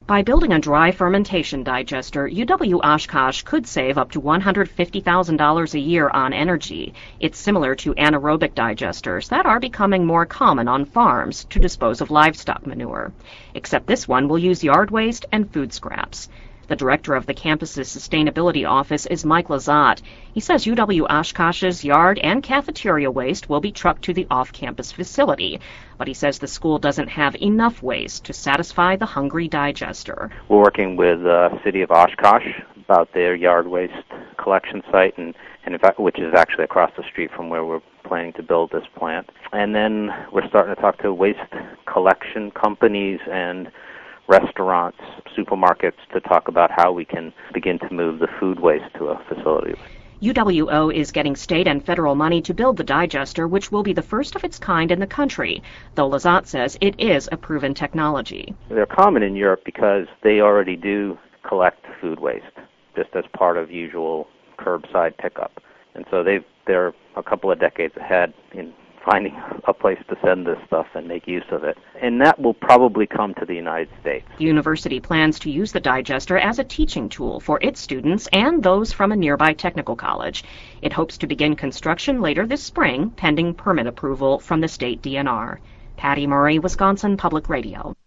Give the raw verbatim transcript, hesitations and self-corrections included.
By building a dry fermentation digester, U W Oshkosh could save up to one hundred fifty thousand dollars a year on energy. It's similar to anaerobic digesters that are becoming more common on farms to dispose of livestock manure. Except this one will use yard waste and food scraps. The director of the campus's sustainability office is Mike Lazat. He says U W Oshkosh's yard and cafeteria waste will be trucked to the off-campus facility, but he says the school doesn't have enough waste to satisfy the hungry digester. We're working with the uh, city of Oshkosh about their yard waste collection site, and, and in fact, which is actually across the street from where we're planning to build this plant. And then we're starting to talk to waste collection companies and restaurants, supermarkets, to talk about how we can begin to move the food waste to a facility. U W O is getting state and federal money to build the digester, which will be the first of its kind in the country, though Lazat says it is a proven technology. They're common in Europe because they already do collect food waste, just as part of usual curbside pickup. And so they've, they're a couple of decades ahead in finding a place to send this stuff and make use of it. And that will probably come to the United States. The university plans to use the digester as a teaching tool for its students and those from a nearby technical college. It hopes to begin construction later this spring, pending permit approval from the state D N R. Patty Murray, Wisconsin Public Radio.